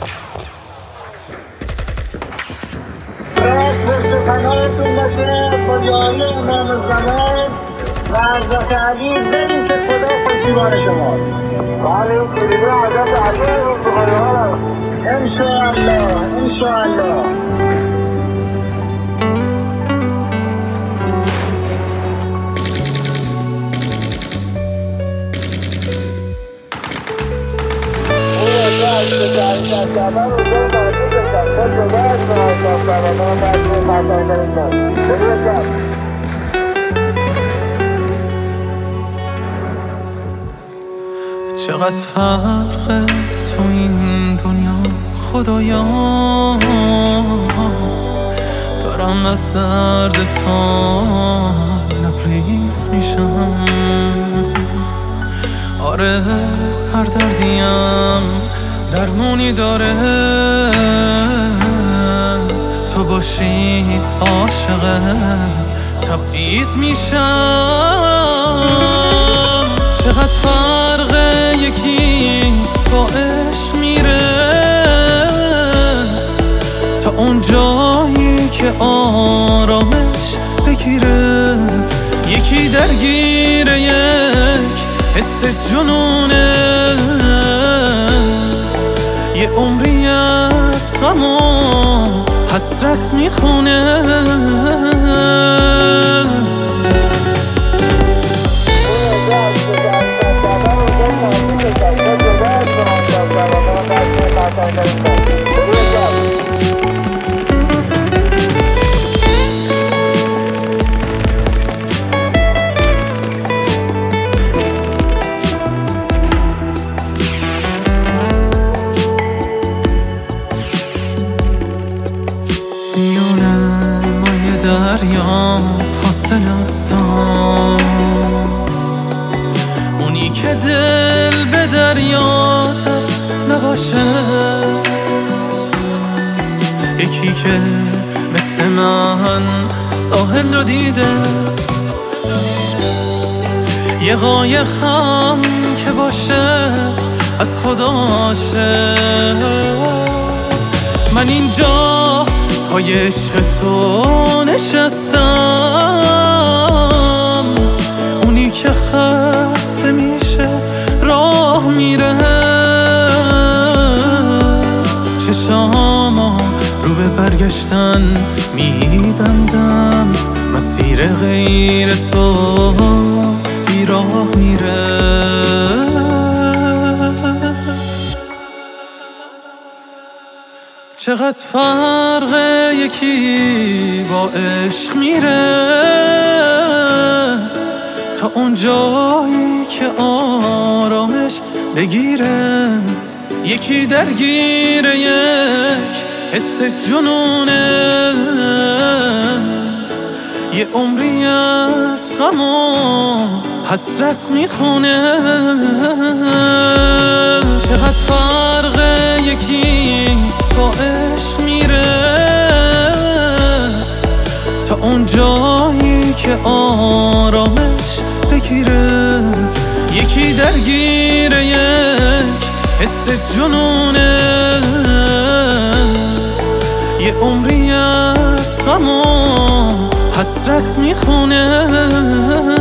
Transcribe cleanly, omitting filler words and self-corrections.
پشت پناهتون باشه با یاری امام زمان و حضرت علی. بدین که خدا پشتیبان شما. بله این کلیمه حضرت علی رو بخواهی ها انشاءالله انشاءالله. چقدر فرقه تو این دنیا خدایا، دارم از درد تا لبریز میشم. آره هر دردیم درمونی داره، تو باشی عاشق تبعیض میشم. چقدر فرقه یکی با عشق میره تا اون جایی که آرامش بگیره، یکی درگیر یک حس جنونه، یه عمری از غم و حسرت میخونه. دریا فاصل هستم، اونی که دل به دریا زد نباشه، یکی که مثل من ساحل رو دیده، یه قایق هم که باشه از خداشه. من اینجا پای عشق تو نشستم، اونی که خسته میشه راه میره، چشامو رو به برگشتن میبندم، مسیر غیر تو بیراه میره. چقدر فرقه یکی با عشق میره تا اون جایی که آرامش بگیره، یکی درگیر یک حس جنونه، یه عمری از غم و حسرت میخونه. چقدر فرقه یکی با عشق میره تا اون جایی که آرامش بگیره، یکی درگیر یک حس جنونه، یه عمری از غم و حسرت میخونه.